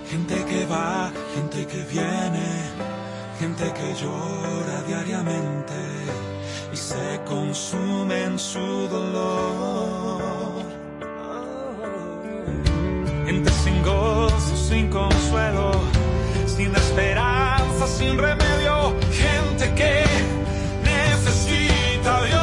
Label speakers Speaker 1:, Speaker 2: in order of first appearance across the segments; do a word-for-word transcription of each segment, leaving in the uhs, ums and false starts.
Speaker 1: gente que va, gente que viene, gente que llora diariamente y se consume en su dolor. Gente sin gozo, sin consuelo, sin esperanza, sin remedio, gente que necesita a Dios.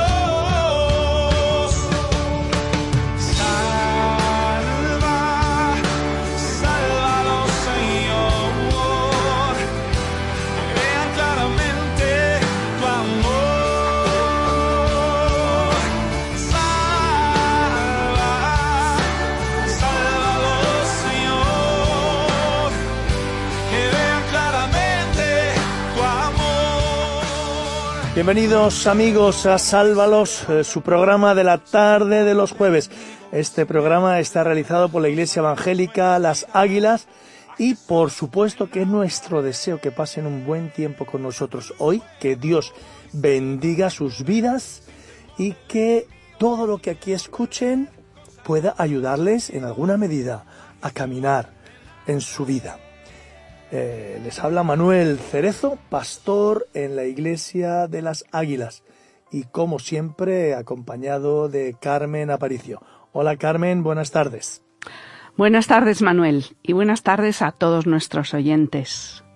Speaker 2: Bienvenidos amigos a Sálvalos, eh, su programa de la tarde de los jueves. Este programa está realizado por la Iglesia Evangélica Las Águilas y por supuesto que es nuestro deseo que pasen un buen tiempo con nosotros hoy, que Dios bendiga sus vidas y que todo lo que aquí escuchen pueda ayudarles en alguna medida a caminar en su vida. Eh, les habla Manuel Cerezo, pastor en la Iglesia de las Águilas y como siempre acompañado de Carmen Aparicio. Hola Carmen, buenas tardes.
Speaker 3: Buenas tardes Manuel y buenas tardes a todos nuestros oyentes.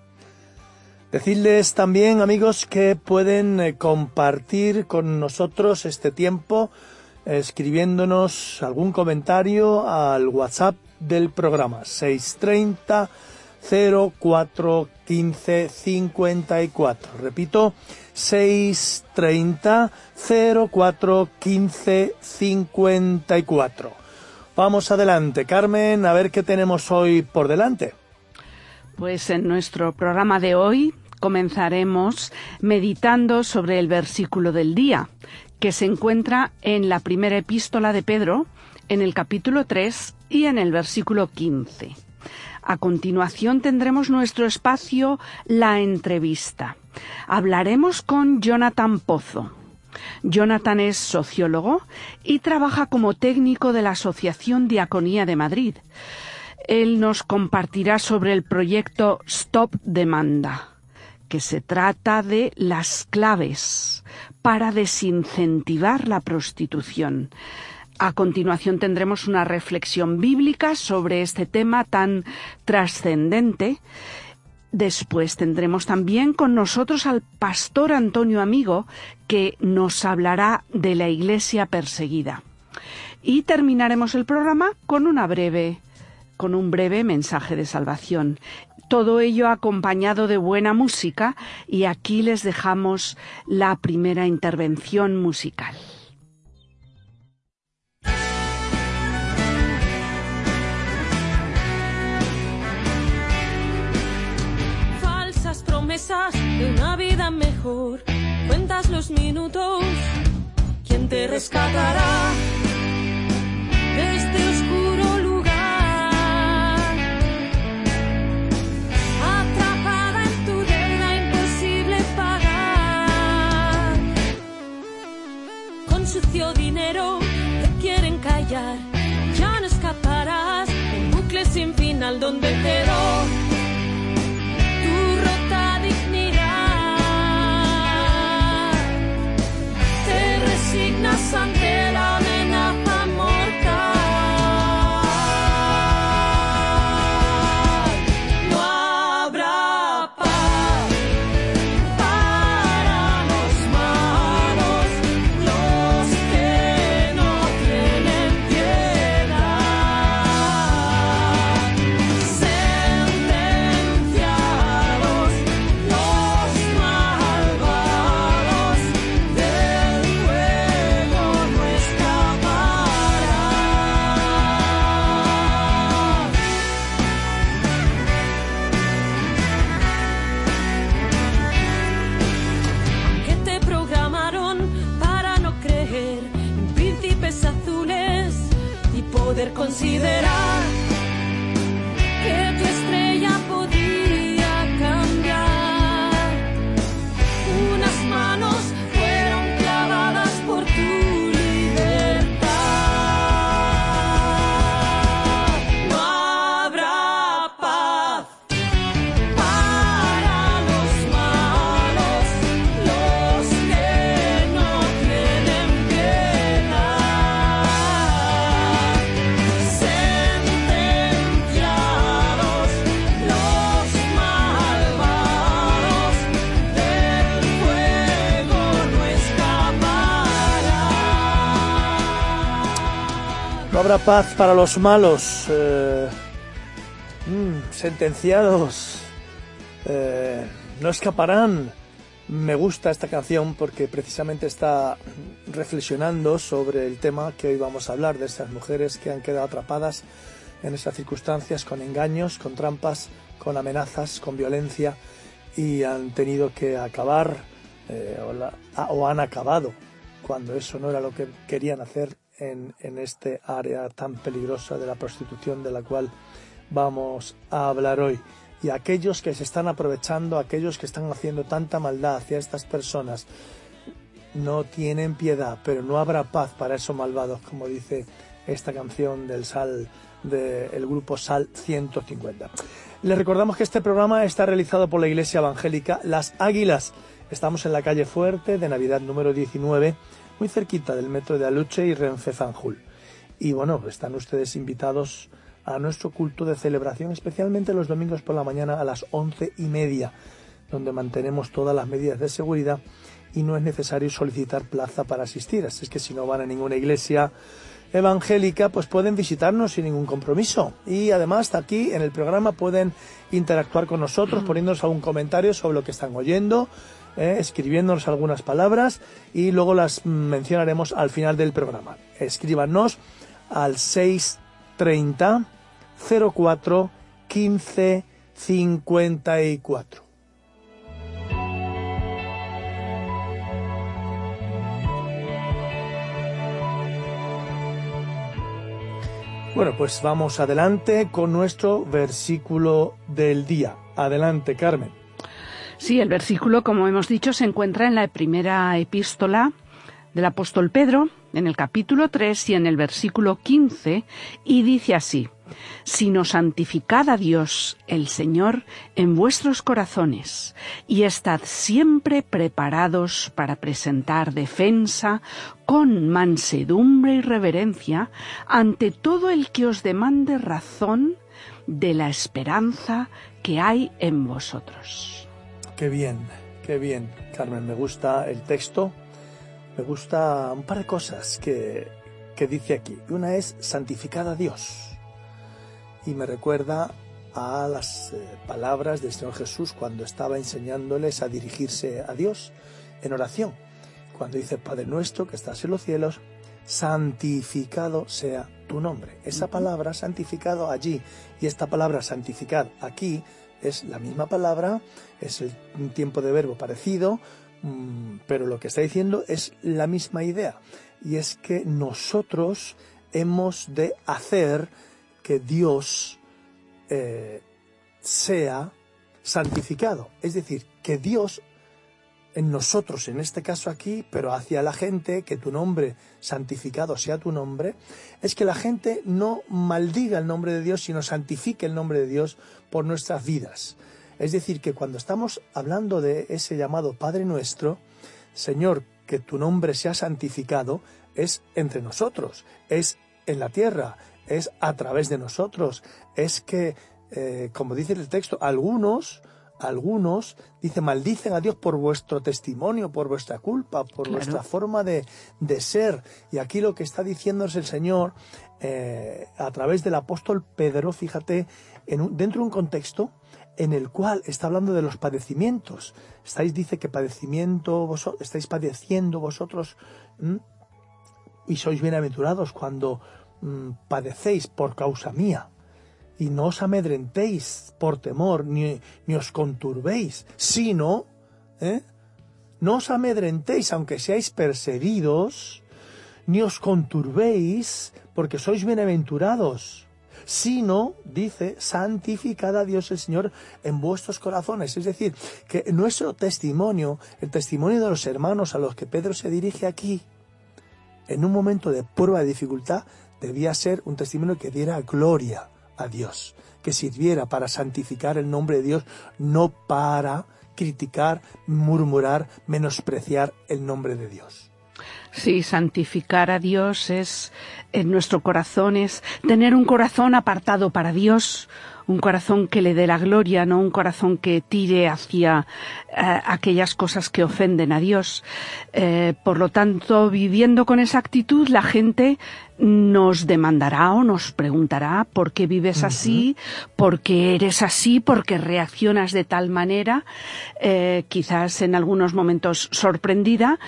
Speaker 2: Decidles también amigos que pueden eh, compartir con nosotros este tiempo eh, escribiéndonos algún comentario al WhatsApp del programa seis treinta cero cuatro quince cincuenta y cuatro. Repito, seis treinta cero cuatro quince cincuenta y cuatro. Vamos adelante, Carmen, a ver qué tenemos hoy por delante.
Speaker 3: Pues en nuestro programa de hoy comenzaremos meditando sobre el versículo del día, que se encuentra en la primera epístola de Pedro, en el capítulo tres y en el versículo quince. A continuación tendremos nuestro espacio La Entrevista. Hablaremos con Jonathan Pozo. Jonathan es sociólogo y trabaja como técnico de la Asociación Diaconía de Madrid. Él nos compartirá sobre el proyecto Stop Demanda, que se trata de las claves para desincentivar la prostitución. A continuación tendremos una reflexión bíblica sobre este tema tan trascendente. Después tendremos también con nosotros al pastor Antonio Amigo, que nos hablará de la iglesia perseguida. Y terminaremos el programa con una breve, con un breve mensaje de salvación. Todo ello acompañado de buena música, y aquí les dejamos la primera intervención musical.
Speaker 4: Promesas de una vida mejor, cuentas los minutos, ¿quién te rescatará de este oscuro lugar? Atrapada en tu deuda imposible pagar, con sucio dinero te quieren callar, ya no escaparás, un bucle sin final donde quedó ante la amenaza mortal. No habrá paz para los malos, los que no tienen piedad. Sentenciados los malvados del fuego. Poder considerar que tu estrella podía cambiar. Unas manos fueron clavadas por tu libertad. No habrá paz
Speaker 2: habrá paz para los malos, eh, mm, sentenciados, eh, no escaparán. Me gusta esta canción porque precisamente está reflexionando sobre el tema que hoy vamos a hablar, de estas mujeres que han quedado atrapadas en estas circunstancias, con engaños, con trampas, con amenazas, con violencia, y han tenido que acabar eh, o, la, o han acabado cuando eso no era lo que querían hacer en, en este área tan peligrosa de la prostitución, de la cual vamos a hablar hoy. Y aquellos que se están aprovechando, aquellos que están haciendo tanta maldad hacia estas personas, no tienen piedad, pero no habrá paz para esos malvados, como dice esta canción del Sal, del grupo Sal ciento cincuenta. Les recordamos que este programa está realizado por la Iglesia Evangélica Las Águilas. Estamos en la calle Fuerte de Navidad número diecinueve, muy cerquita del metro de Aluche y Renfe Fanjul. Y bueno, están ustedes invitados a nuestro culto de celebración, especialmente los domingos por la mañana a las once y media, donde mantenemos todas las medidas de seguridad y no es necesario solicitar plaza para asistir. Así es que si no van a ninguna iglesia evangélica, pues pueden visitarnos sin ningún compromiso. Y además aquí en el programa pueden interactuar con nosotros, poniéndonos algún comentario sobre lo que están oyendo, eh, escribiéndonos algunas palabras y luego las mencionaremos al final del programa. Escríbanos al seis treinta cero cuatro quince cincuenta y cuatro. Bueno, pues vamos adelante con nuestro versículo del día. Adelante, Carmen.
Speaker 3: Sí, el versículo, como hemos dicho, se encuentra en la primera epístola del apóstol Pedro, en el capítulo tres y en el versículo quince, y dice así: sino santificad a Dios el Señor en vuestros corazones, y estad siempre preparados para presentar defensa con mansedumbre y reverencia ante todo el que os demande razón de la esperanza que hay en vosotros.
Speaker 2: Qué bien, qué bien, Carmen, me gusta el texto. Me gusta un par de cosas que, que dice aquí. Una es santificad a Dios. Y me recuerda a las eh, palabras del Señor Jesús cuando estaba enseñándoles a dirigirse a Dios en oración. Cuando dice: Padre nuestro que estás en los cielos, santificado sea tu nombre. Esa palabra santificado allí y esta palabra santificad aquí es la misma palabra, es el, un tiempo de verbo parecido, pero lo que está diciendo es la misma idea, y es que nosotros hemos de hacer que Dios eh, sea santificado, es decir, que Dios en nosotros, en este caso aquí, pero hacia la gente, que tu nombre santificado sea tu nombre, es que la gente no maldiga el nombre de Dios, sino santifique el nombre de Dios por nuestras vidas. Es decir, que cuando estamos hablando de ese llamado Padre Nuestro, Señor, que tu nombre sea santificado, es entre nosotros, es en la tierra, es a través de nosotros, es que, eh, como dice el texto, algunos, algunos, dice, maldicen a Dios por vuestro testimonio, por vuestra culpa, por claro. vuestra forma de, de ser. Y aquí lo que está diciendo es el Señor, eh, a través del apóstol Pedro, fíjate, en un, dentro de un contexto en el cual está hablando de los padecimientos. Estáis, dice que padecimiento, vos, estáis padeciendo vosotros ¿m? y sois bienaventurados cuando m, padecéis por causa mía. Y no os amedrentéis por temor, ni, ni os conturbéis, sino, ¿eh? no os amedrentéis aunque seáis perseguidos, ni os conturbéis porque sois bienaventurados, sino, dice, santificad a Dios el Señor en vuestros corazones. Es decir, que nuestro testimonio, el testimonio de los hermanos a los que Pedro se dirige aquí, en un momento de prueba, de dificultad, debía ser un testimonio que diera gloria a Dios, que sirviera para santificar el nombre de Dios, no para criticar, murmurar, menospreciar el nombre de Dios.
Speaker 3: Sí, santificar a Dios es, en nuestro corazón, es tener un corazón apartado para Dios, un corazón que le dé la gloria, no un corazón que tire hacia eh, aquellas cosas que ofenden a Dios. Eh, por lo tanto, viviendo con esa actitud, la gente nos demandará o nos preguntará por qué vives así, uh-huh. por qué eres así, por qué reaccionas de tal manera. Eh, quizás en algunos momentos sorprendida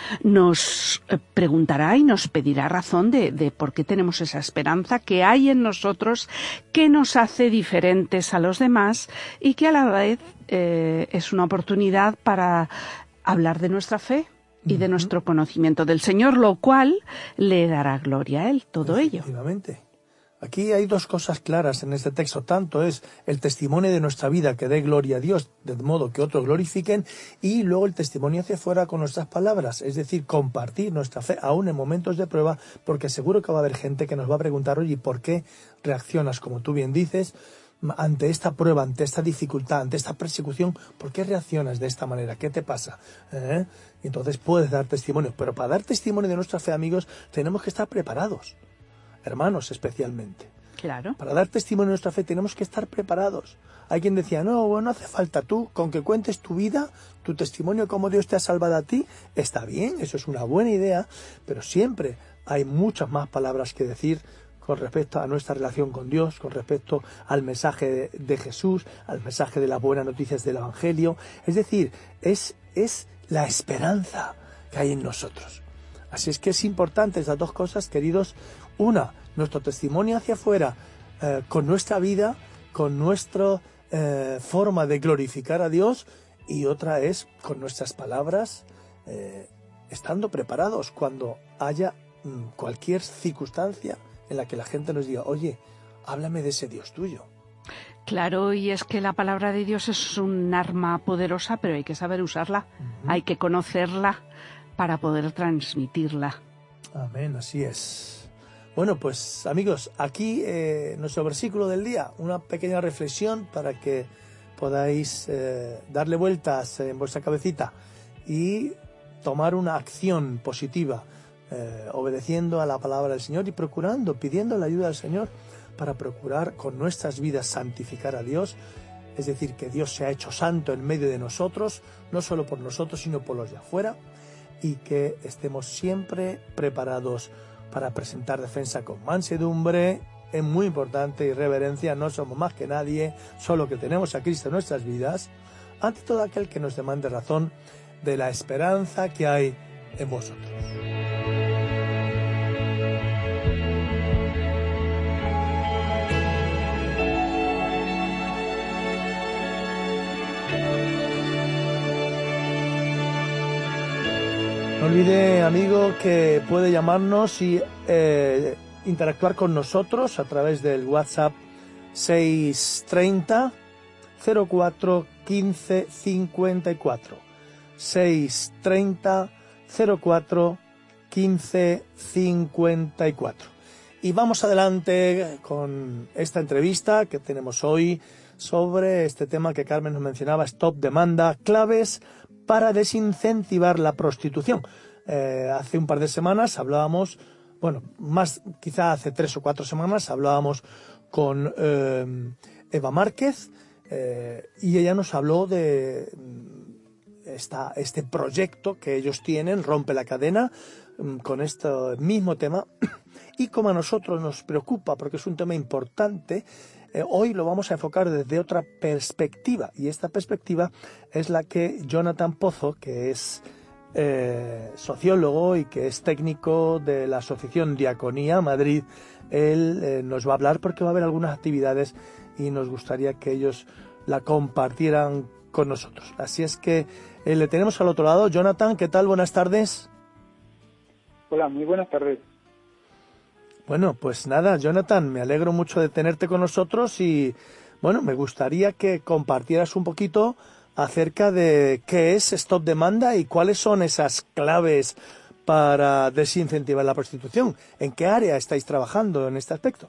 Speaker 3: nos preguntará y nos pedirá razón de, de por qué tenemos esa esperanza que hay en nosotros, que nos hace diferentes a los demás y que a la vez eh, es una oportunidad para hablar de nuestra fe y de nuestro conocimiento del Señor, lo cual le dará gloria a Él, todo ello.
Speaker 2: Efectivamente. Aquí hay dos cosas claras en este texto. Tanto es el testimonio de nuestra vida que dé gloria a Dios, de modo que otros glorifiquen, y luego el testimonio hacia afuera con nuestras palabras, es decir, compartir nuestra fe, aún en momentos de prueba, porque seguro que va a haber gente que nos va a preguntar, oye, ¿por qué reaccionas, como tú bien dices, ante esta prueba, ante esta dificultad, ante esta persecución? ¿Por qué reaccionas de esta manera? ¿Qué te pasa? ¿Eh? Y entonces puedes dar testimonio. Pero para dar testimonio de nuestra fe, amigos, tenemos que estar preparados. Hermanos, especialmente.
Speaker 3: Claro.
Speaker 2: Para dar testimonio de nuestra fe tenemos que estar preparados. Hay quien decía, no, bueno, no hace falta tú, con que cuentes tu vida, tu testimonio, cómo Dios te ha salvado a ti, está bien, eso es una buena idea, pero siempre hay muchas más palabras que decir con respecto a nuestra relación con Dios, con respecto al mensaje de, de Jesús, al mensaje de las buenas noticias del Evangelio. Es decir, es, es la esperanza que hay en nosotros. Así es que es importante esas dos cosas, queridos. Una, nuestro testimonio hacia afuera, eh, con nuestra vida, con nuestra eh, forma de glorificar a Dios, y otra es con nuestras palabras, eh, estando preparados cuando haya mm, cualquier circunstancia en la que la gente nos diga, oye, háblame de ese Dios tuyo.
Speaker 3: Claro, y es que la palabra de Dios es un arma poderosa, pero hay que saber usarla, uh-huh. hay que conocerla para poder transmitirla.
Speaker 2: Amén, así es. Bueno, pues amigos, aquí eh, nuestro versículo del día, una pequeña reflexión para que podáis eh, darle vueltas en vuestra cabecita y tomar una acción positiva, Eh, obedeciendo a la palabra del Señor y procurando, pidiendo la ayuda del Señor para procurar con nuestras vidas santificar a Dios, es decir, que Dios se ha hecho santo en medio de nosotros, no solo por nosotros, sino por los de afuera, y que estemos siempre preparados para presentar defensa con mansedumbre. Es muy importante, y reverencia, no somos más que nadie, solo que tenemos a Cristo en nuestras vidas, ante todo aquel que nos demande razón de la esperanza que hay en vosotros. No olvide, amigo, que puede llamarnos y eh, interactuar con nosotros a través del WhatsApp seis treinta, cero cuatro, quince, cincuenta y cuatro. seis treinta, cero cuatro, quince, cincuenta y cuatro. Y vamos adelante con esta entrevista que tenemos hoy sobre este tema que Carmen nos mencionaba, Stop Demanda, claves para desincentivar la prostitución. Eh, hace un par de semanas hablábamos, bueno, más quizá hace tres o cuatro semanas hablábamos con eh, Eva Márquez eh, y ella nos habló de esta, este proyecto que ellos tienen, Rompe la Cadena, con este mismo tema, y como a nosotros nos preocupa porque es un tema importante, Eh, hoy lo vamos a enfocar desde otra perspectiva, y esta perspectiva es la que Jonathan Pozo, que es eh, sociólogo y que es técnico de la Asociación Diaconía Madrid, él eh, nos va a hablar porque va a haber algunas actividades y nos gustaría que ellos la compartieran con nosotros. Así es que eh, le tenemos al otro lado. Jonathan, ¿qué tal? Buenas tardes.
Speaker 5: Hola, muy buenas tardes.
Speaker 2: Bueno, pues nada, Jonathan, me alegro mucho de tenerte con nosotros y, bueno, me gustaría que compartieras un poquito acerca de qué es Stop Demanda y cuáles son esas claves para desincentivar la prostitución. ¿En qué área estáis trabajando en este aspecto?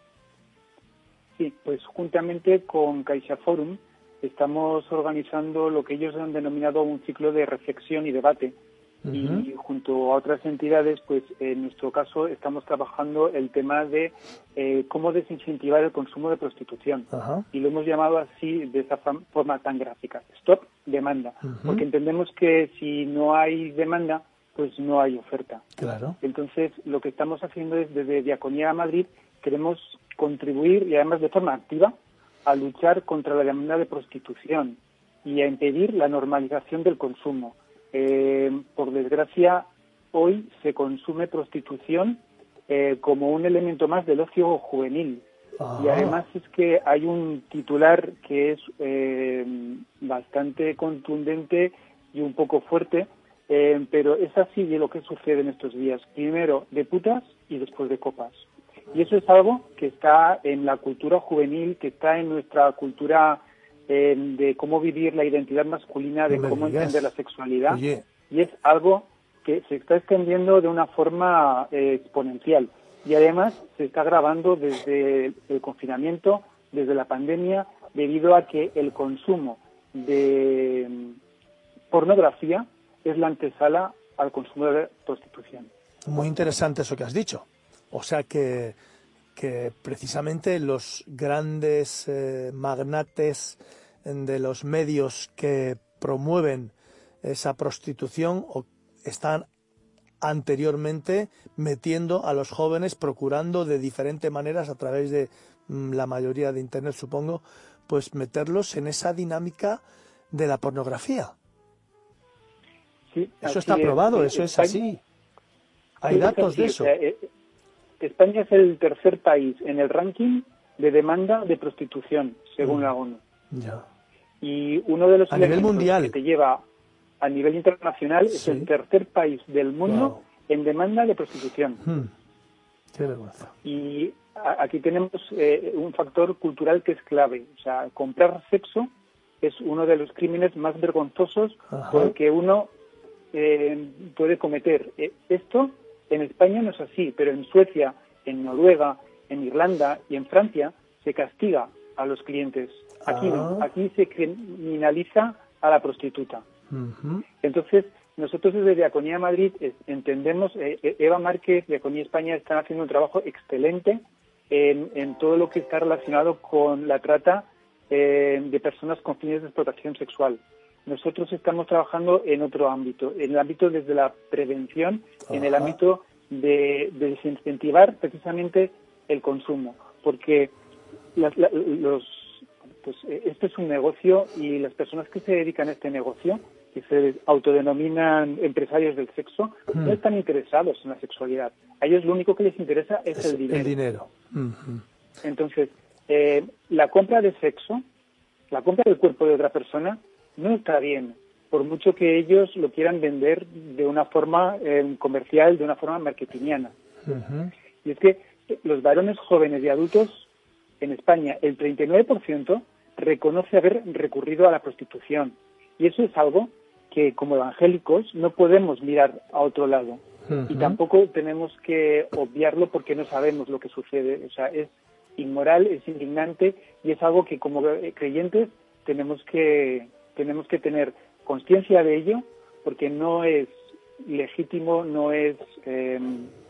Speaker 5: Sí, pues juntamente con CaixaForum estamos organizando lo que ellos han denominado un ciclo de reflexión y debate. Uh-huh. Y junto a otras entidades, pues en nuestro caso estamos trabajando el tema de eh, cómo desincentivar el consumo de prostitución. Uh-huh. Y lo hemos llamado así, de esa forma tan gráfica, Stop Demanda. Uh-huh. Porque entendemos que si no hay demanda, pues no hay oferta.
Speaker 2: Claro.
Speaker 5: Entonces, lo que estamos haciendo es, desde Diaconía Madrid, queremos contribuir, y además de forma activa, a luchar contra la demanda de prostitución y a impedir la normalización del consumo. Eh, por desgracia, hoy se consume prostitución eh, como un elemento más del ocio juvenil. Ah. Y además es que hay un titular que es eh, bastante contundente y un poco fuerte, eh, pero es así de lo que sucede en estos días. Primero de putas y después de copas. Y eso es algo que está en la cultura juvenil, que está en nuestra cultura eh, de cómo vivir la identidad masculina, de cómo entender la sexualidad. Oye. Y es algo que se está extendiendo de una forma eh, exponencial. Y además se está agravando desde el confinamiento, desde la pandemia, debido a que el consumo de pornografía es la antesala al consumo de prostitución.
Speaker 2: Muy interesante eso que has dicho. O sea que, que precisamente los grandes eh, magnates de los medios que promueven esa prostitución o están anteriormente metiendo a los jóvenes, procurando de diferentes maneras, a través de mm, la mayoría de Internet, supongo, pues meterlos en esa dinámica de la pornografía.
Speaker 5: Sí,
Speaker 2: eso está probado, es, eso es así. Hay sí, datos
Speaker 5: así,
Speaker 2: de eso.
Speaker 5: O sea, eh, España es el tercer país en el ranking de demanda de prostitución, según mm. la ONU.
Speaker 2: Ya.
Speaker 5: Y uno de los
Speaker 2: a nivel mundial
Speaker 5: que te lleva a nivel internacional, sí. es el tercer país del mundo wow. en demanda de prostitución.
Speaker 2: Hmm. Qué vergüenza.
Speaker 5: Y a, aquí tenemos eh, un factor cultural que es clave. O sea, comprar sexo es uno de los crímenes más vergonzosos Ajá. porque uno eh, puede cometer. Eh, esto en España no es así, pero en Suecia, en Noruega, en Irlanda y en Francia se castiga a los clientes. Aquí ah. no, aquí se criminaliza a la prostituta. Uh-huh. Entonces, nosotros desde Diaconía Madrid eh, entendemos, eh, Eva Márquez, Diaconía España, están haciendo un trabajo excelente en, en todo lo que está relacionado con la trata eh, de personas con fines de explotación sexual. Nosotros estamos trabajando en otro ámbito, en el ámbito desde la prevención, uh-huh. en el ámbito de, de desincentivar precisamente el consumo, porque las, la, los, pues, esto es un negocio y las personas que se dedican a este negocio, que se autodenominan empresarios del sexo, mm. no están interesados en la sexualidad. A ellos lo único que les interesa es, es el dinero.
Speaker 2: El dinero. Mm-hmm.
Speaker 5: Entonces, eh, la compra de sexo, la compra del cuerpo de otra persona, no está bien, por mucho que ellos lo quieran vender de una forma eh, comercial, de una forma marketingiana. Mm-hmm. Y es que los varones jóvenes y adultos en España, el treinta y nueve por ciento reconoce haber recurrido a la prostitución. Y eso es algo que como evangélicos no podemos mirar a otro lado. Uh-huh. Y tampoco tenemos que obviarlo porque no sabemos lo que sucede. O sea, es inmoral, es indignante y es algo que como creyentes tenemos que, tenemos que tener conciencia de ello, porque no es legítimo, no es, eh,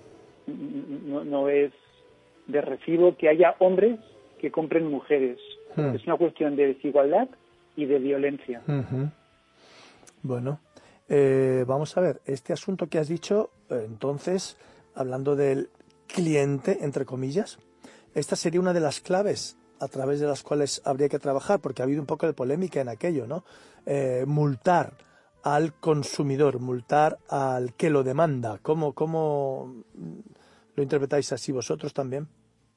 Speaker 5: no, no es de recibo que haya hombres que compren mujeres. Uh-huh. Es una cuestión de desigualdad y de violencia.
Speaker 2: Uh-huh. Bueno, eh, vamos a ver, este asunto que has dicho, eh, entonces, hablando del cliente, entre comillas, esta sería una de las claves a través de las cuales habría que trabajar, porque ha habido un poco de polémica en aquello, ¿no? Eh, multar al consumidor, multar al que lo demanda. ¿Cómo, cómo lo interpretáis así vosotros también?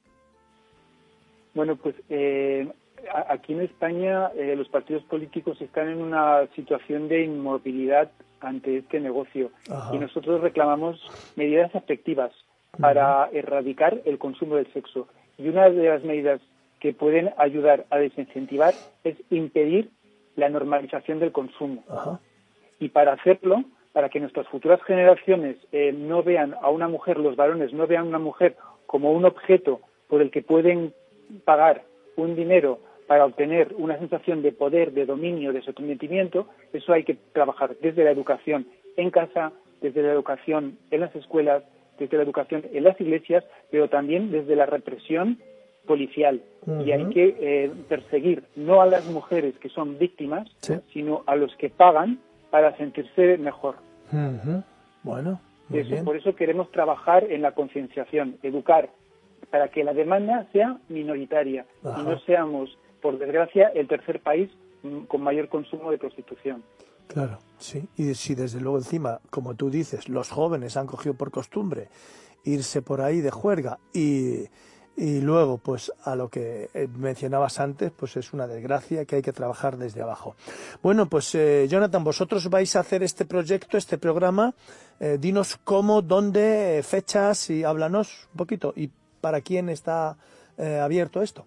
Speaker 5: Bueno, pues eh, aquí en España eh, los partidos políticos están en una situación de inmovilidad ante este negocio. Ajá. Y nosotros reclamamos medidas efectivas para uh-huh. erradicar el consumo del sexo. Y una de las medidas que pueden ayudar a desincentivar es impedir la normalización del consumo. Ajá. Y para hacerlo, para que nuestras futuras generaciones eh, no vean a una mujer, los varones no vean a una mujer como un objeto por el que pueden pagar un dinero para obtener una sensación de poder, de dominio, de sometimiento, eso hay que trabajar desde la educación en casa, desde la educación en las escuelas, desde la educación en las iglesias, pero también desde la represión policial. Uh-huh. Y hay que eh, perseguir no a las mujeres que son víctimas, sí. sino a los que pagan para sentirse mejor.
Speaker 2: Uh-huh. Bueno, muy
Speaker 5: eso,
Speaker 2: bien.
Speaker 5: por eso queremos trabajar en la concienciación, educar, para que la demanda sea minoritaria. Ajá. Y no seamos, por desgracia, el tercer país con mayor consumo de prostitución.
Speaker 2: Claro, sí. Y si desde luego encima, como tú dices, los jóvenes han cogido por costumbre irse por ahí de juerga y, y luego, pues a lo que mencionabas antes, pues es una desgracia que hay que trabajar desde abajo. Bueno, pues eh, Jonathan, vosotros vais a hacer este proyecto, este programa. Eh, dinos cómo, dónde, fechas y háblanos un poquito. ¿Y para quién está eh, abierto esto?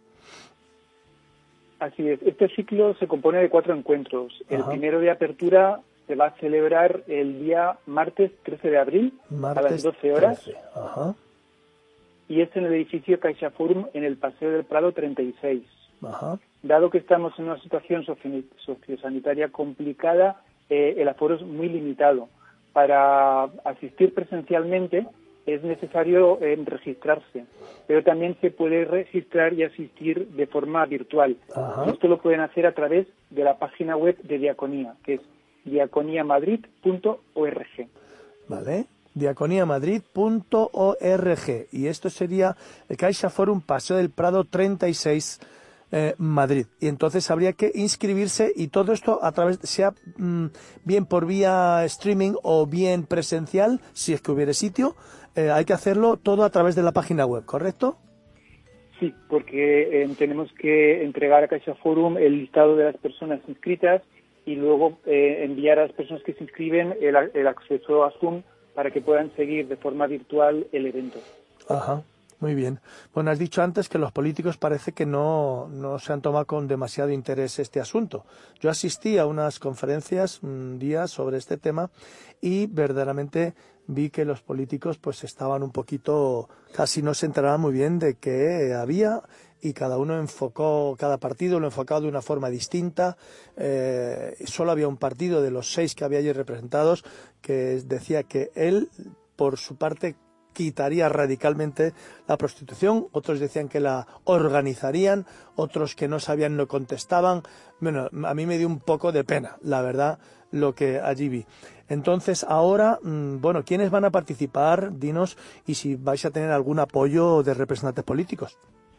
Speaker 5: Así es. Este ciclo se compone de cuatro encuentros. El
Speaker 2: Ajá.
Speaker 5: primero de apertura se va a celebrar el día martes trece de abril
Speaker 2: martes
Speaker 5: a las doce horas.
Speaker 2: trece. Ajá.
Speaker 5: Y es en el edificio CaixaForum en el Paseo del Prado treinta y seis.
Speaker 2: Ajá.
Speaker 5: Dado que estamos en una situación sociosanitaria complicada, eh, el aforo es muy limitado. Para asistir presencialmente es necesario eh, registrarse, pero también se puede registrar y asistir de forma virtual.
Speaker 2: Ajá.
Speaker 5: Esto lo pueden hacer a través de la página web de Diaconía, que es diaconía madrid punto org.
Speaker 2: Vale, diaconía madrid punto org. Y esto sería el CaixaForum Paseo del Prado treinta y seis, eh, Madrid. Y entonces habría que inscribirse y todo esto a través, sea mmm, bien por vía streaming o bien presencial, si es que hubiera sitio, eh, hay que hacerlo todo a través de la página web, ¿correcto?
Speaker 5: Sí, porque eh, tenemos que entregar a CaixaForum el listado de las personas inscritas y luego eh, enviar a las personas que se inscriben el, el acceso a Zoom para que puedan seguir de forma virtual el evento.
Speaker 2: Ajá, muy bien. Bueno, has dicho antes que los políticos parece que no, no se han tomado con demasiado interés este asunto. Yo asistí a unas conferencias un día sobre este tema y verdaderamente vi que los políticos pues estaban un poquito, casi no se enteraban muy bien de qué había y cada uno enfocó, cada partido lo enfocaba de una forma distinta. Eh, solo había un partido de los seis que había allí representados que decía que él, por su parte, quitaría radicalmente la prostitución, otros decían que la organizarían, otros que no sabían no contestaban. Bueno, a mí me dio un poco de pena, la verdad, lo que allí vi. Entonces, ahora, bueno, ¿quiénes van a participar? Dinos, y si vais a tener algún apoyo de representantes políticos.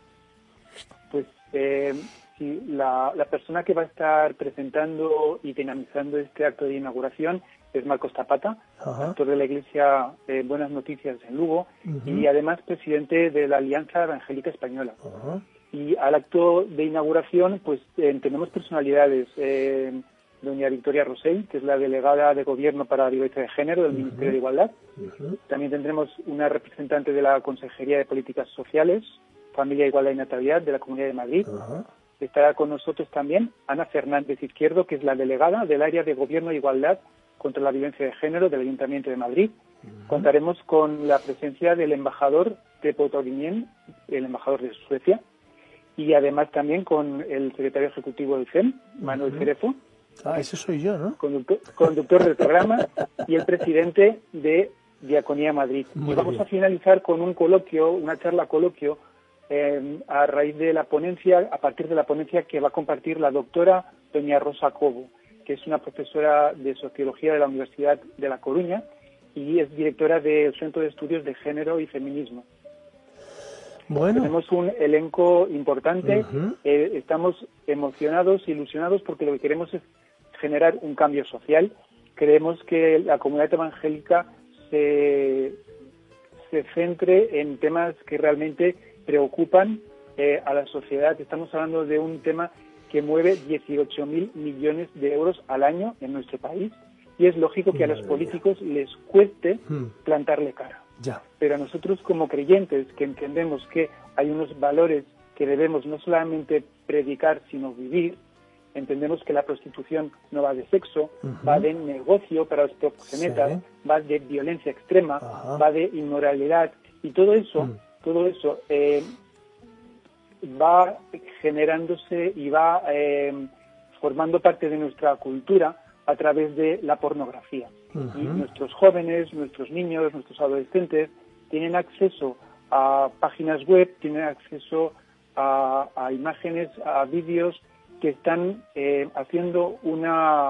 Speaker 5: Pues eh, sí, la, la persona que va a estar presentando y dinamizando este acto de inauguración es Marcos Zapata,
Speaker 2: Ajá.
Speaker 5: Pastor de la Iglesia eh, Buenas Noticias en Lugo, uh-huh. y además presidente de la Alianza Evangélica Española.
Speaker 2: Uh-huh.
Speaker 5: Y al acto de inauguración pues eh, tenemos personalidades, eh, doña Victoria Rosell, que es la delegada de Gobierno para la Igualdad de Género del uh-huh. Ministerio de Igualdad. Uh-huh. También tendremos una representante de la Consejería de Políticas Sociales, Familia, Igualdad y Natalidad de la Comunidad de Madrid. Uh-huh. Estará con nosotros también Ana Fernández Izquierdo, que es la delegada del área de Gobierno e Igualdad contra la Violencia de Género del Ayuntamiento de Madrid. Uh-huh. Contaremos con la presencia del embajador de Potaurinien, el embajador de Suecia, y además también con el secretario ejecutivo del C E M, Manuel uh-huh. Cerefo.
Speaker 2: Ah, ese soy yo, ¿no?
Speaker 5: Conductor, conductor del programa, y el presidente de Diaconía Madrid.
Speaker 2: Muy
Speaker 5: y vamos
Speaker 2: bien.
Speaker 5: a finalizar con un coloquio, una charla coloquio, eh, a raíz de la ponencia, a partir de la ponencia que va a compartir la doctora doña Rosa Cobo, que es una profesora de Sociología de la Universidad de La Coruña y es directora del Centro de Estudios de Género y Feminismo.
Speaker 2: Bueno.
Speaker 5: Tenemos un elenco importante,
Speaker 2: uh-huh.
Speaker 5: eh, estamos emocionados, ilusionados, porque lo que queremos es generar un cambio social. Creemos que la comunidad evangélica se, se centre en temas que realmente preocupan eh, a la sociedad. Estamos hablando de un tema que mueve dieciocho mil millones de euros al año en nuestro país y es lógico que a los políticos les cueste plantarle cara.
Speaker 2: Ya.
Speaker 5: Pero a nosotros como creyentes que entendemos que hay unos valores que debemos no solamente predicar sino vivir, entendemos que la prostitución no va de sexo, uh-huh. va de negocio para los proxenetas, sí. va de violencia extrema, uh-huh. va de inmoralidad y todo eso, uh-huh. todo eso eh, va generándose y va eh, formando parte de nuestra cultura a través de la pornografía. Uh-huh. Y nuestros jóvenes, nuestros niños, nuestros adolescentes tienen acceso a páginas web, tienen acceso a, a imágenes, a vídeos que están eh, haciendo una,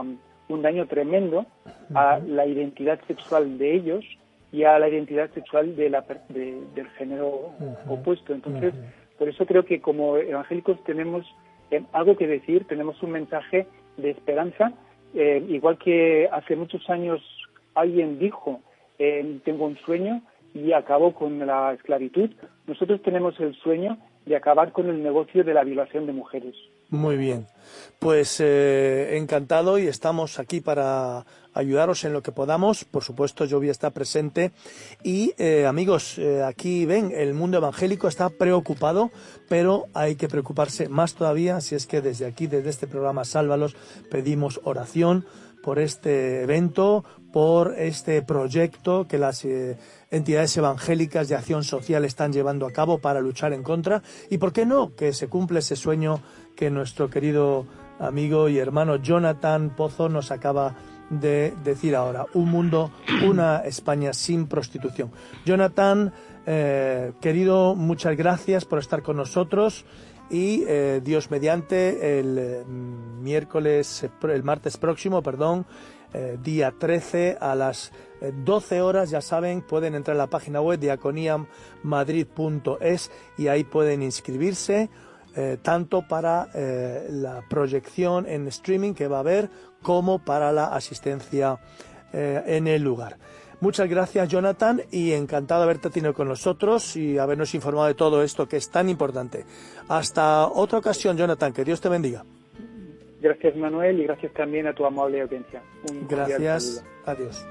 Speaker 5: un daño tremendo a la identidad sexual de ellos y a la identidad sexual de la, de, del género opuesto. Entonces, por eso creo que como evangélicos tenemos eh, algo que decir, tenemos un mensaje de esperanza, eh, igual que hace muchos años alguien dijo, eh, tengo un sueño y acabó con la esclavitud, nosotros tenemos el sueño de acabar con el negocio de la violación de mujeres.
Speaker 2: Muy bien, pues eh, encantado, y estamos aquí para ayudaros en lo que podamos. Por supuesto, yo voy a estar presente y eh, amigos, eh, aquí ven, el mundo evangélico está preocupado, pero hay que preocuparse más todavía, si es que desde aquí, desde este programa Sálvalos, pedimos oración por este evento, por este proyecto que las eh, entidades evangélicas de acción social están llevando a cabo para luchar en contra, y por qué no, que se cumple ese sueño que nuestro querido amigo y hermano Jonathan Pozo nos acaba de decir ahora, un mundo, una España sin prostitución. Jonathan, eh, querido, muchas gracias por estar con nosotros. Y eh, Dios mediante, el eh, miércoles, el martes próximo, perdón, eh, día trece a las eh, doce horas, ya saben, pueden entrar a la página web diaconia madrid punto es y ahí pueden inscribirse, eh, tanto para eh, la proyección en streaming que va a haber, como para la asistencia eh, en el lugar. Muchas gracias, Jonathan, y encantado de haberte tenido con nosotros y habernos informado de todo esto que es tan importante. Hasta otra ocasión, Jonathan, que Dios te bendiga.
Speaker 5: Gracias, Manuel, y gracias también a tu amable audiencia. Un
Speaker 2: gracias, adiós.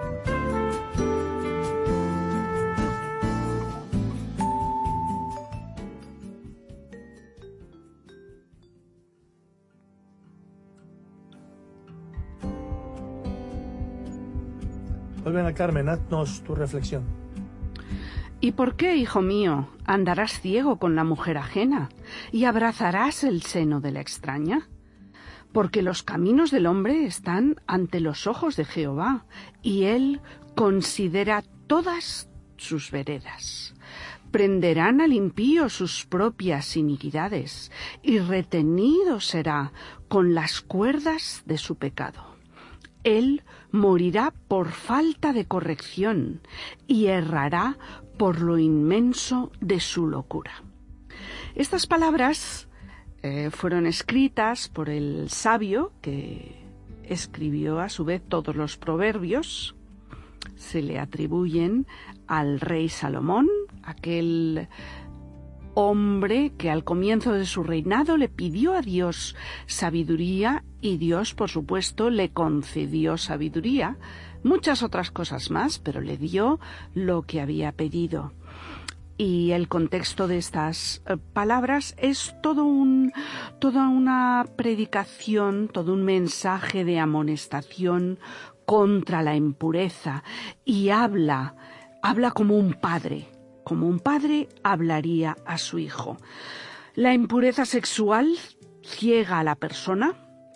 Speaker 2: Vuelven a Carmen, haznos tu reflexión.
Speaker 3: ¿Y por qué, hijo mío, andarás ciego con la mujer ajena y abrazarás el seno de la extraña? Porque los caminos del hombre están ante los ojos de Jehová, y él considera todas sus veredas. Prenderán al impío sus propias iniquidades, y retenido será con las cuerdas de su pecado. Él morirá por falta de corrección y errará por lo inmenso de su locura. Estas palabras eh, fueron escritas por el sabio que escribió a su vez todos los proverbios. Se le atribuyen al rey Salomón, aquel hombre que al comienzo de su reinado le pidió a Dios sabiduría, y Dios, por supuesto, le concedió sabiduría, muchas otras cosas más, pero le dio lo que había pedido. Y el contexto de estas eh, palabras es todo un, toda una predicación, todo un mensaje de amonestación contra la impureza, y habla, habla como un padre. Como un padre hablaría a su hijo. La impureza sexual ciega a la persona,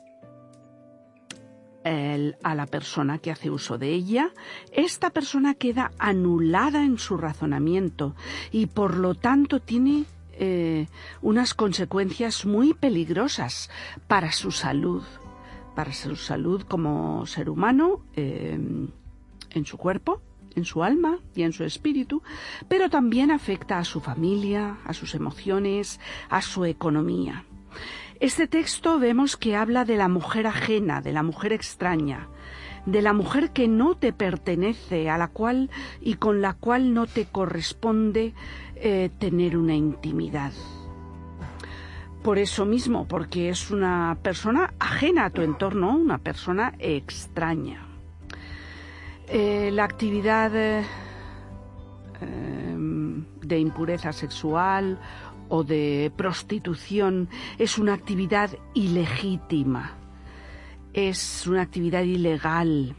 Speaker 3: el, a la persona que hace uso de ella. Esta persona queda anulada en su razonamiento y por lo tanto tiene eh, unas consecuencias muy peligrosas para su salud, para su salud como ser humano, eh, en su cuerpo, en su alma y en su espíritu, pero también afecta a su familia, a sus emociones, a su economía. Este texto vemos que habla de la mujer ajena, de la mujer extraña, de la mujer que no te pertenece, a la cual y con la cual no te corresponde eh, tener una intimidad. Por eso mismo, porque es una persona ajena a tu entorno, una persona extraña. Eh, la actividad eh, de impureza sexual o de prostitución es una actividad ilegítima, es una actividad ilegal,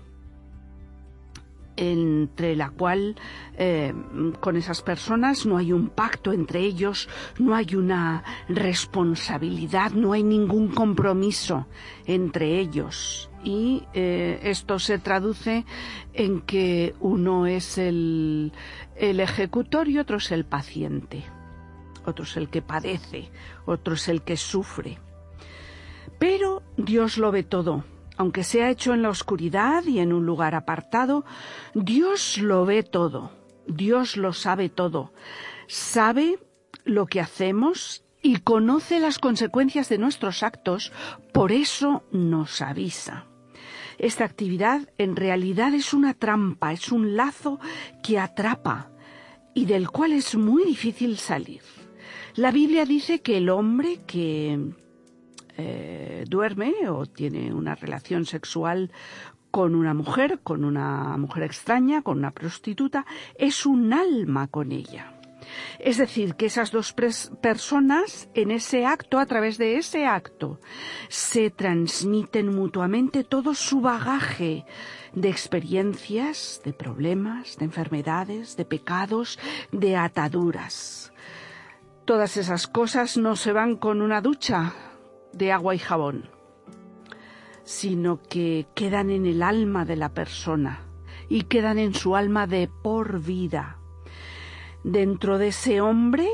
Speaker 3: entre la cual eh, con esas personas no hay un pacto entre ellos, no hay una responsabilidad, no hay ningún compromiso entre ellos. Y eh, esto se traduce en que uno es el, el ejecutor y otro es el paciente, otro es el que padece, otro es el que sufre. Pero Dios lo ve todo aunque sea hecho en la oscuridad y en un lugar apartado, Dios lo ve todo, Dios lo sabe todo, sabe lo que hacemos y conoce las consecuencias de nuestros actos, por eso nos avisa. Esta actividad en realidad es una trampa, es un lazo que atrapa y del cual es muy difícil salir. La Biblia dice que el hombre que eh, duerme o tiene una relación sexual con una mujer, con una mujer extraña, con una prostituta, es un alma con ella. Es decir, que esas dos personas en ese acto, a través de ese acto, se transmiten mutuamente todo su bagaje de experiencias, de problemas, de enfermedades, de pecados, de ataduras. Todas esas cosas no se van con una ducha de agua y jabón, sino que quedan en el alma de la persona y quedan en su alma de por vida. Dentro de ese hombre,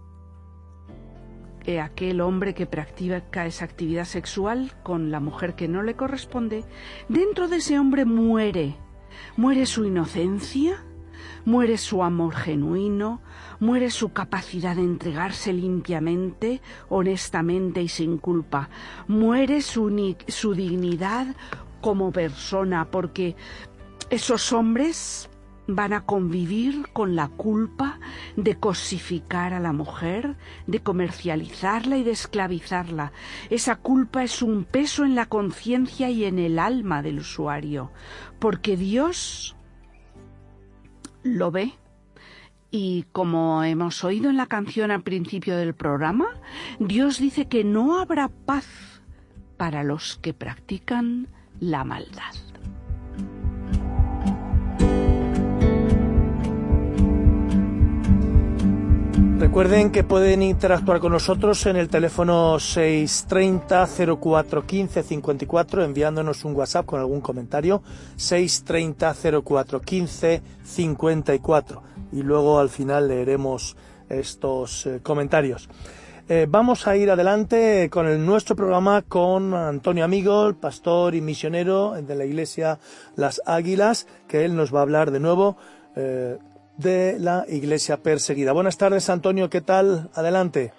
Speaker 3: eh, aquel hombre que practica esa actividad sexual con la mujer que no le corresponde, dentro de ese hombre muere, muere su inocencia, muere su amor genuino, muere su capacidad de entregarse limpiamente, honestamente y sin culpa, muere su, su dignidad como persona, porque esos hombres van a convivir con la culpa de cosificar a la mujer, de comercializarla y de esclavizarla. Esa culpa es un peso en la conciencia y en el alma del usuario, porque Dios lo ve. Y como hemos oído en la canción al principio del programa, Dios dice que no habrá paz para los que practican la maldad.
Speaker 2: Recuerden que pueden interactuar con nosotros en el teléfono seis treinta, cero cuatro quince, cincuenta y cuatro, enviándonos un WhatsApp con algún comentario, seis treinta, cero cuatro quince, cincuenta y cuatro. Y luego al final leeremos estos eh, comentarios. Eh, vamos a ir adelante con el, nuestro programa con Antonio Amigo, el pastor y misionero de la iglesia Las Águilas, que él nos va a hablar de nuevo eh, de la iglesia perseguida. Buenas tardes, Antonio, ¿qué tal? Adelante.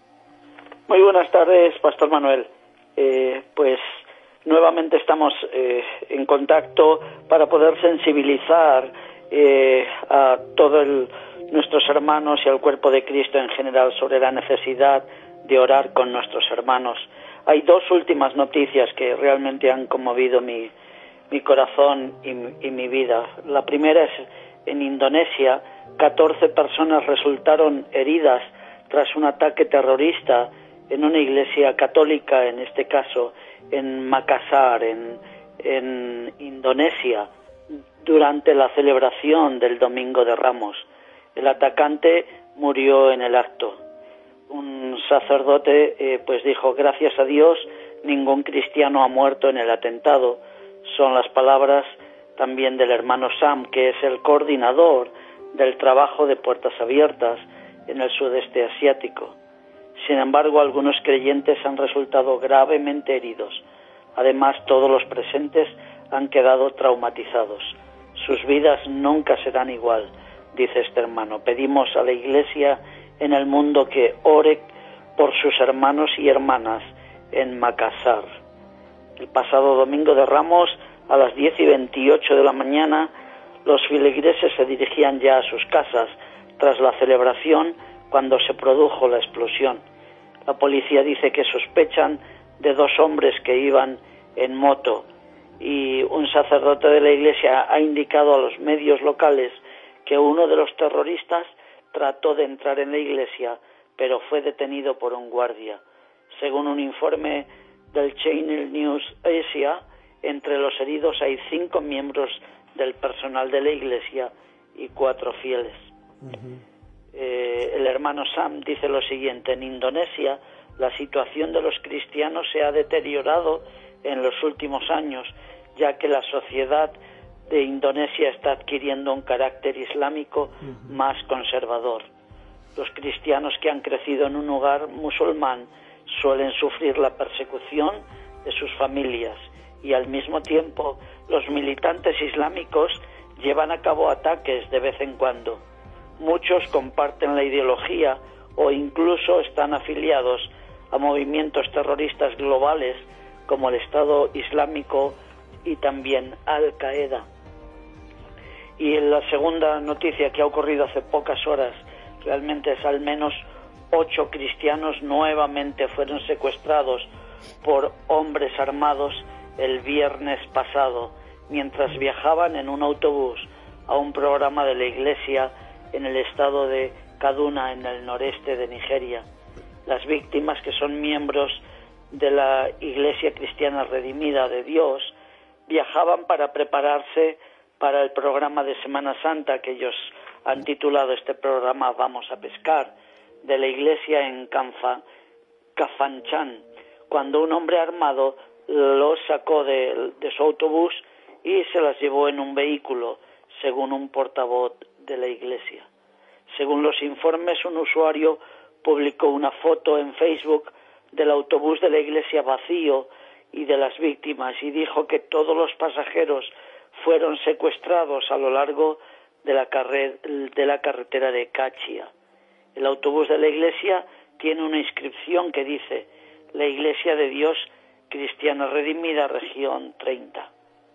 Speaker 6: Muy buenas tardes, Pastor Manuel. Eh, pues nuevamente estamos eh, en contacto para poder sensibilizar eh, a todos nuestros hermanos y al cuerpo de Cristo en general sobre la necesidad de orar con nuestros hermanos. Hay dos últimas noticias que realmente han conmovido mi, mi corazón y, y mi vida. La primera es en Indonesia, catorce personas resultaron heridas tras un ataque terrorista en una iglesia católica, en este caso en Makassar, en, en Indonesia, durante la celebración del Domingo de Ramos. El atacante murió en el acto. Un sacerdote eh, pues dijo: gracias a Dios, ningún cristiano ha muerto en el atentado. Son las palabras también del hermano Sam, que es el coordinador del trabajo de Puertas Abiertas en el sudeste asiático. Sin embargo, algunos creyentes han resultado gravemente heridos. Además, todos los presentes han quedado traumatizados. Sus vidas nunca serán igual, dice este hermano. Pedimos a la Iglesia en el mundo que ore por sus hermanos y hermanas en Makassar. El pasado Domingo de Ramos, a las diez y veintiocho de la mañana, los feligreses se dirigían ya a sus casas tras la celebración cuando se produjo la explosión. La policía dice que sospechan de dos hombres que iban en moto, y un sacerdote de la iglesia ha indicado a los medios locales que uno de los terroristas trató de entrar en la iglesia, pero fue detenido por un guardia. Según un informe del Channel News Asia, entre los heridos hay cinco miembros del personal de la iglesia y cuatro fieles. Uh-huh. Eh, el hermano Sam dice lo siguiente: en Indonesia la situación de los cristianos se ha deteriorado en los últimos años, ya que la sociedad de Indonesia está adquiriendo un carácter islámico uh-huh. más conservador. Los cristianos que han crecido en un hogar musulmán suelen sufrir la persecución de sus familias y al mismo tiempo los militantes islámicos llevan a cabo ataques de vez en cuando. Muchos comparten la ideología o incluso están afiliados a movimientos terroristas globales como el Estado Islámico y también Al-Qaeda. Y en la segunda noticia que ha ocurrido hace pocas horas, realmente es al menos ocho cristianos nuevamente fueron secuestrados por hombres armados el viernes pasado mientras viajaban en un autobús a un programa de la iglesia en el estado de Kaduna, en el noreste de Nigeria. Las víctimas, que son miembros de la Iglesia Cristiana Redimida de Dios, viajaban para prepararse para el programa de Semana Santa que ellos han titulado este programa Vamos a pescar, de la iglesia en Kanfa, Kafanchan, cuando un hombre armado los sacó de, de su autobús y se las llevó en un vehículo, según un portavoz de la iglesia. Según los informes, un usuario publicó una foto en Facebook del autobús de la iglesia vacío y de las víctimas y dijo que todos los pasajeros fueron secuestrados a lo largo de la, carre- de la carretera de Cachia. El autobús de la iglesia tiene una inscripción que dice La Iglesia de Dios Cristiana Redimida, región treinta.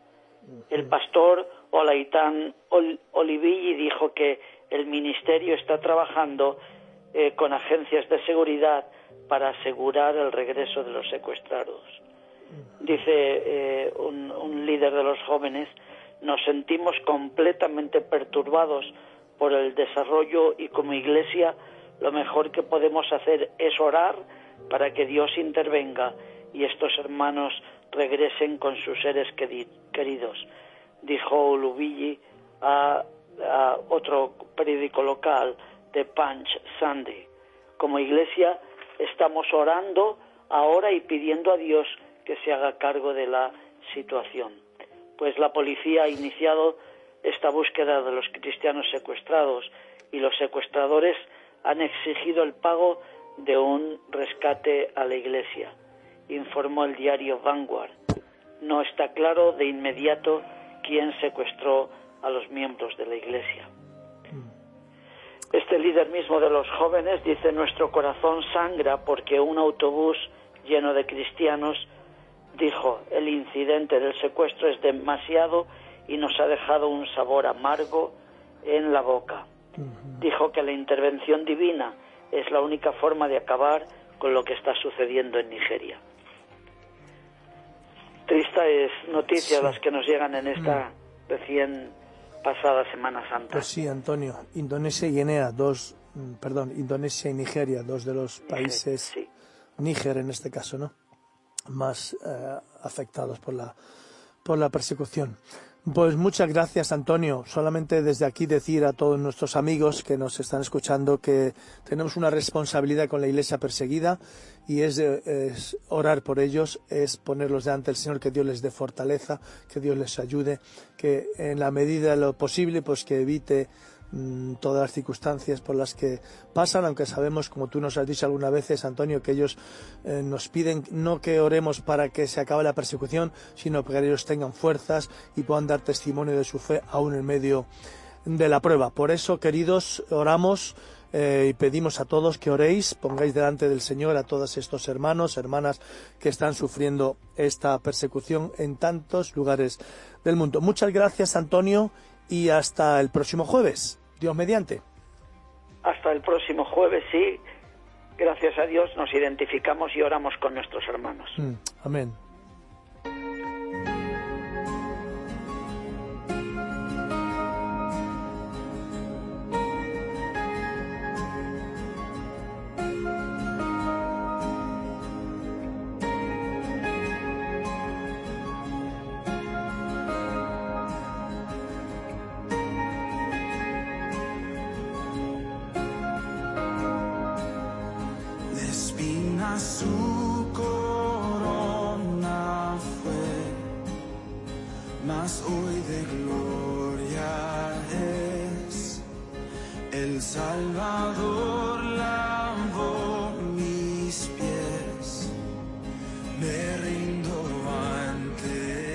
Speaker 6: El pastor Olaitán Ol- Olivilli dijo que el ministerio está trabajando eh, con agencias de seguridad para asegurar el regreso de los secuestrados. Dice eh, un, un líder de los jóvenes: nos sentimos completamente perturbados por el desarrollo y como iglesia lo mejor que podemos hacer es orar para que Dios intervenga y estos hermanos regresen con sus seres queridos, dijo Olubilli a, a otro periódico local, The Punch Sunday. Como iglesia estamos orando ahora y pidiendo a Dios que se haga cargo de la situación. Pues la policía ha iniciado esta búsqueda de los cristianos secuestrados y los secuestradores han exigido el pago de un rescate a la iglesia, informó el diario Vanguard. No está claro de inmediato quién secuestró a los miembros de la iglesia. Este líder mismo de los jóvenes dice: nuestro corazón sangra porque un autobús lleno de cristianos, dijo, el incidente del secuestro es demasiado y nos ha dejado un sabor amargo en la boca. Uh-huh. Dijo que la intervención divina es la única forma de acabar con lo que está sucediendo en Nigeria. Tristes noticias sí. las que nos llegan en esta uh-huh. recién pasada Semana Santa.
Speaker 2: Pues sí, Antonio, Indonesia y Guinea, dos, perdón, Indonesia y Nigeria, dos de los países,
Speaker 6: sí.
Speaker 2: Níger en este caso, ¿no?, más eh, afectados por la por la persecución. Pues muchas gracias, Antonio. Solamente desde aquí decir a todos nuestros amigos que nos están escuchando que tenemos una responsabilidad con la iglesia perseguida y es, es orar por ellos, es ponerlos delante del Señor, que Dios les dé fortaleza, que Dios les ayude, que en la medida de lo posible pues que evite todas las circunstancias por las que pasan, aunque sabemos, como tú nos has dicho algunas veces, Antonio, que ellos eh, nos piden no que oremos para que se acabe la persecución, sino para que ellos tengan fuerzas y puedan dar testimonio de su fe aún en medio de la prueba. Por eso, queridos, oramos eh, y pedimos a todos que oréis, pongáis delante del Señor a todos estos hermanos, hermanas que están sufriendo esta persecución en tantos lugares del mundo. Muchas gracias, Antonio, y hasta el próximo jueves. Dios mediante.
Speaker 6: Hasta el próximo jueves, sí. Gracias a Dios nos identificamos y oramos con nuestros hermanos.
Speaker 2: Mm, amén.
Speaker 1: Su corona fue, mas hoy de gloria es. El Salvador lavó mis pies, me rindo ante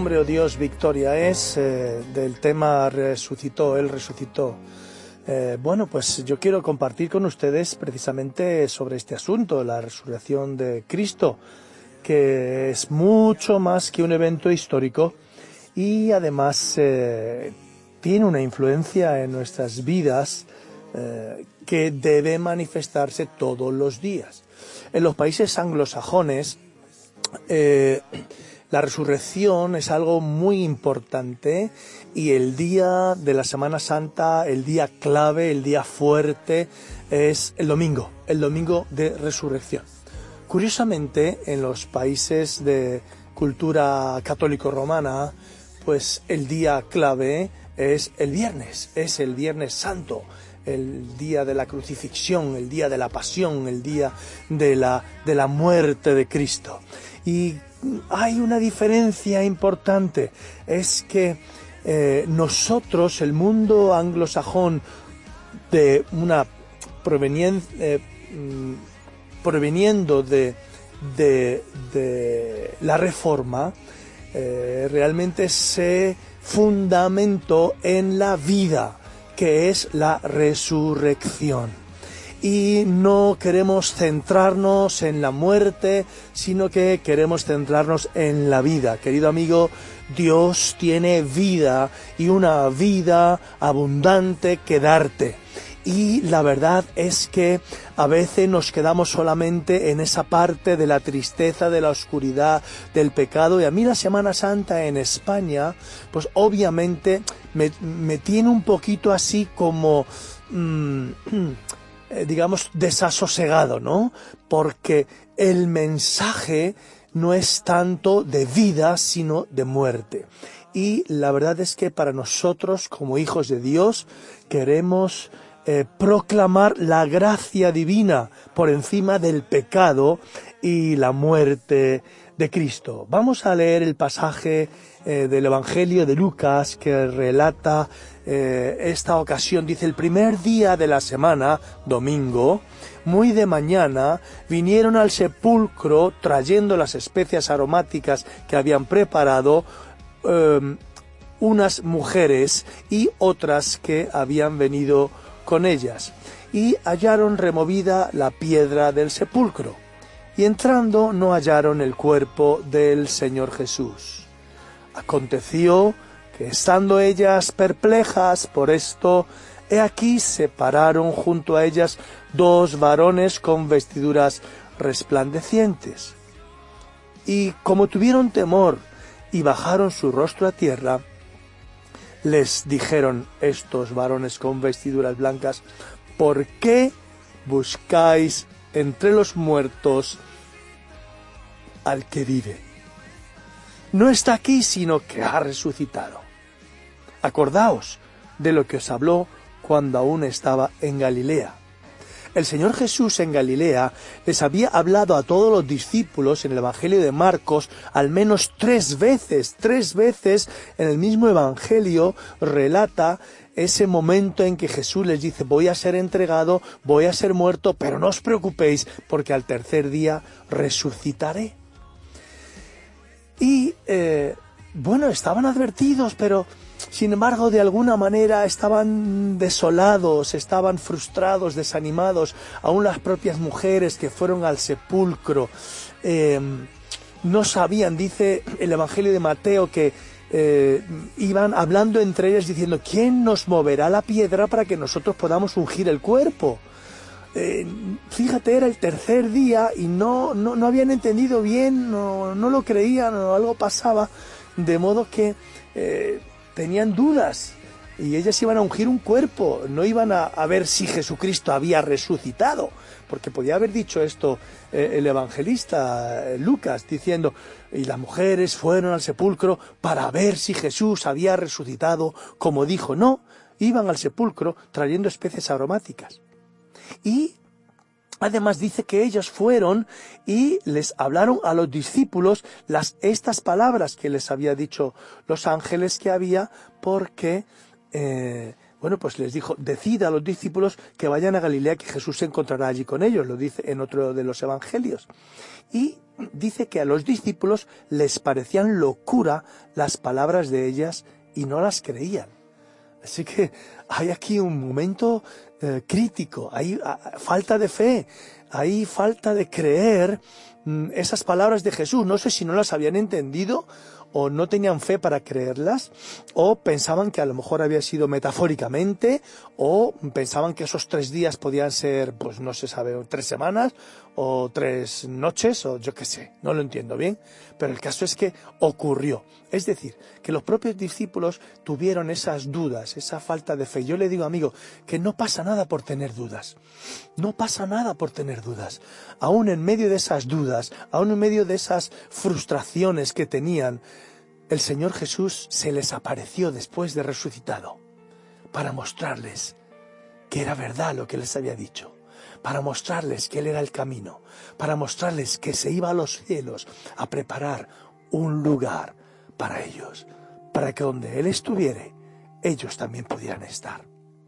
Speaker 2: nombre, oh Dios, victoria es, eh, del tema resucitó, Él resucitó. Eh, bueno, pues yo quiero compartir con ustedes precisamente sobre este asunto, la resurrección de Cristo, que es mucho más que un evento histórico y además eh, tiene una influencia en nuestras vidas eh, que debe manifestarse todos los días. En los países anglosajones, eh, la resurrección es algo muy importante y el día de la Semana Santa, el día clave, el día fuerte es el domingo, el domingo de resurrección. Curiosamente, en los países de cultura católico-romana, pues el día clave es el viernes, es el Viernes Santo, el día de la crucifixión, el día de la pasión, el día de la, de la muerte de Cristo. Y hay una diferencia importante, es que eh, nosotros, el mundo anglosajón, de una proveniencia, eh, proveniendo de, de, de la Reforma, eh, realmente se fundamentó en la vida, que es la resurrección. Y no queremos centrarnos en la muerte, sino que queremos centrarnos en la vida. Querido amigo, Dios tiene vida y una vida abundante que darte. Y la verdad es que a veces nos quedamos solamente en esa parte de la tristeza, de la oscuridad, del pecado. Y a mí la Semana Santa en España, pues obviamente me, me tiene un poquito así como, mmm, digamos, desasosegado, ¿no? Porque el mensaje no es tanto de vida, sino de muerte. Y la verdad es que para nosotros, como hijos de Dios, queremos Eh, proclamar la gracia divina por encima del pecado y la muerte de Cristo. Vamos a leer el pasaje eh, del Evangelio de Lucas que relata eh, esta ocasión. Dice: el primer día de la semana, domingo, muy de mañana, vinieron al sepulcro trayendo las especias aromáticas que habían preparado eh, unas mujeres y otras que habían venido con ellas, y hallaron removida la piedra del sepulcro, y entrando no hallaron el cuerpo del Señor Jesús. Aconteció que estando ellas perplejas por esto, he aquí se pararon junto a ellas dos varones con vestiduras resplandecientes, y como tuvieron temor y bajaron su rostro a tierra, les dijeron estos varones con vestiduras blancas: ¿por qué buscáis entre los muertos al que vive? No está aquí, sino que ha resucitado. Acordaos de lo que os habló cuando aún estaba en Galilea. El Señor Jesús en Galilea les había hablado a todos los discípulos en el Evangelio de Marcos al menos tres veces, tres veces en el mismo Evangelio relata ese momento en que Jesús les dice: voy a ser entregado, voy a ser muerto, pero no os preocupéis porque al tercer día resucitaré. Y, eh, bueno, estaban advertidos, pero sin embargo, de alguna manera estaban desolados, estaban frustrados, desanimados. Aún las propias mujeres que fueron al sepulcro eh, no sabían, dice el Evangelio de Mateo, que eh, iban hablando entre ellas diciendo: ¿quién nos moverá la piedra para que nosotros podamos ungir el cuerpo? Eh, fíjate, era el tercer día y no, no, no habían entendido bien, no, no lo creían, o algo pasaba, de modo que Eh, tenían dudas, y ellas iban a ungir un cuerpo, no iban a, a ver si Jesucristo había resucitado, porque podía haber dicho esto eh, el evangelista eh, Lucas, diciendo: y las mujeres fueron al sepulcro para ver si Jesús había resucitado, como dijo. No, iban al sepulcro trayendo especies aromáticas. Y además dice que ellos fueron y les hablaron a los discípulos las, estas palabras que les había dicho los ángeles que había, porque, eh, bueno, pues les dijo, decid a los discípulos que vayan a Galilea, que Jesús se encontrará allí con ellos, lo dice en otro de los evangelios. Y dice que a los discípulos les parecían locura las palabras de ellas y no las creían. Así que hay aquí un momento eh, crítico, hay a, falta de fe, hay falta de creer mm, esas palabras de Jesús. No sé si no las habían entendido o no tenían fe para creerlas, o pensaban que a lo mejor había sido metafóricamente, o pensaban que esos tres días podían ser, pues no se sabe, tres semanas, o tres noches, o yo qué sé, no lo entiendo bien, pero el caso es que ocurrió. Es decir, que los propios discípulos tuvieron esas dudas, esa falta de fe. Yo le digo, amigo, que no pasa nada por tener dudas, no pasa nada por tener dudas. Aún en medio de esas dudas, aún en medio de esas frustraciones que tenían, el Señor Jesús se les apareció después de resucitado para mostrarles que era verdad lo que les había dicho, para mostrarles que Él era el camino, para mostrarles que se iba a los cielos a preparar un lugar para ellos, para que donde Él estuviere, ellos también pudieran estar.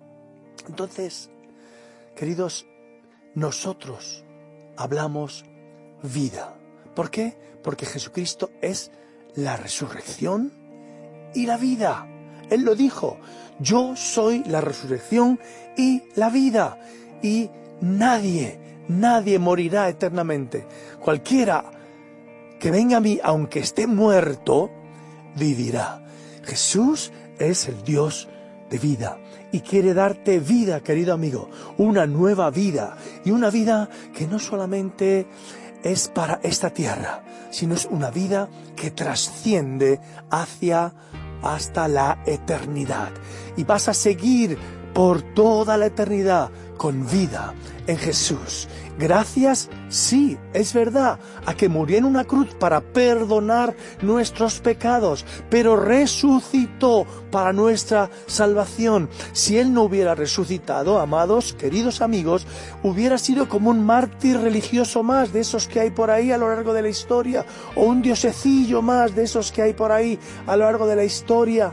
Speaker 2: Entonces, queridos, nosotros hablamos vida. ¿Por qué? Porque Jesucristo es la resurrección y la vida. Él lo dijo, yo soy la resurrección y la vida, y nadie, nadie morirá eternamente. Cualquiera que venga a mí, aunque esté muerto, vivirá. Jesús es el Dios de vida y quiere darte vida, querido amigo, una nueva vida, y una vida que no solamente es para esta tierra, sino es una vida que trasciende hacia hasta la eternidad. Y vas a seguir por toda la eternidad con vida en Jesús. Gracias, sí, es verdad, a que murió en una cruz para perdonar nuestros pecados, pero resucitó para nuestra salvación. Si Él no hubiera resucitado, amados, queridos amigos, hubiera sido como un mártir religioso más de esos que hay por ahí a lo largo de la historia, o un diosecillo más de esos que hay por ahí a lo largo de la historia.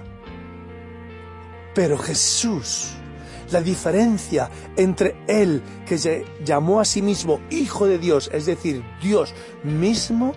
Speaker 2: Pero Jesús, la diferencia entre Él, que se llamó a sí mismo Hijo de Dios, es decir, Dios mismo,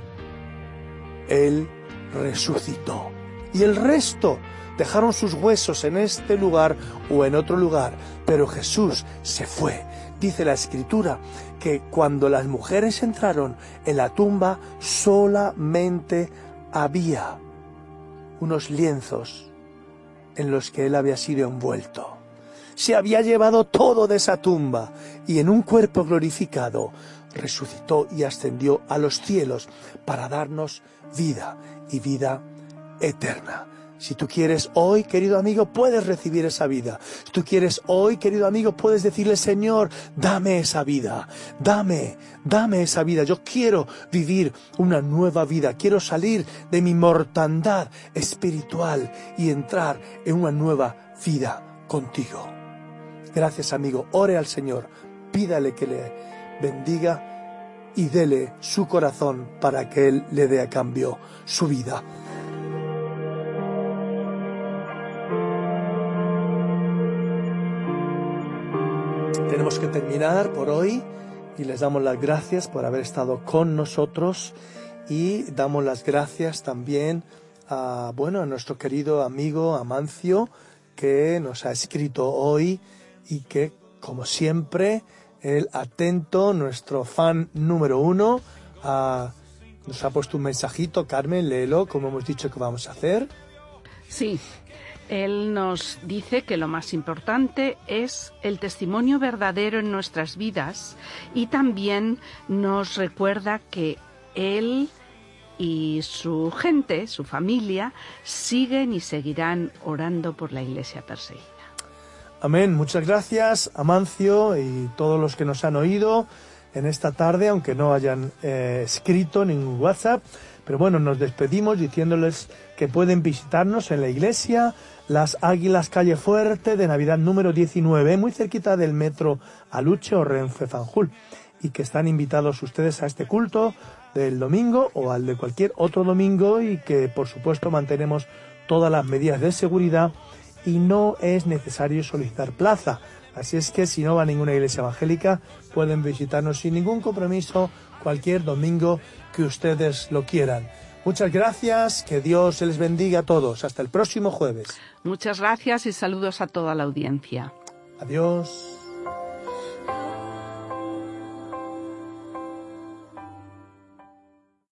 Speaker 2: Él resucitó. Y el resto dejaron sus huesos en este lugar o en otro lugar, pero Jesús se fue. Dice la Escritura que cuando las mujeres entraron en la tumba, solamente había unos lienzos en los que Él había sido envuelto. Se había llevado todo de esa tumba y en un cuerpo glorificado resucitó y ascendió a los cielos para darnos vida y vida eterna. Si tú quieres hoy, querido amigo, puedes recibir esa vida. Si tú quieres hoy, querido amigo, puedes decirle, Señor, dame esa vida, dame, dame esa vida. Yo quiero vivir una nueva vida, quiero salir de mi mortandad espiritual y entrar en una nueva vida contigo. Gracias, amigo. Ore al Señor, pídale que le bendiga y dele su corazón para que Él le dé a cambio su vida. Tenemos que terminar por hoy y les damos las gracias por haber estado con nosotros, y damos las gracias también a, bueno, a nuestro querido amigo Amancio, que nos ha escrito hoy y que, como siempre, él atento, nuestro fan número uno, a, nos ha puesto un mensajito. Carmen, léelo, como hemos dicho que vamos a hacer.
Speaker 3: Sí, él nos dice que lo más importante es el testimonio verdadero en nuestras vidas, y también nos recuerda que él y su gente, su familia, siguen y seguirán orando por la Iglesia perseguida.
Speaker 2: Amén. Muchas gracias, Amancio, y todos los que nos han oído en esta tarde, aunque no hayan eh, escrito ningún WhatsApp. Pero bueno, nos despedimos diciéndoles que pueden visitarnos en la iglesia Las Águilas, calle Fuerte, de Navidad número diecinueve, muy cerquita del metro Aluche o Renfe Fanjul, y que están invitados ustedes a este culto del domingo o al de cualquier otro domingo, y que por supuesto mantenemos todas las medidas de seguridad y no es necesario solicitar plaza. Así es que si no va a ninguna iglesia evangélica, pueden visitarnos sin ningún compromiso cualquier domingo que ustedes lo quieran. Muchas gracias, que Dios les bendiga a todos. Hasta el próximo jueves.
Speaker 3: Muchas gracias y saludos a toda la audiencia.
Speaker 2: Adiós.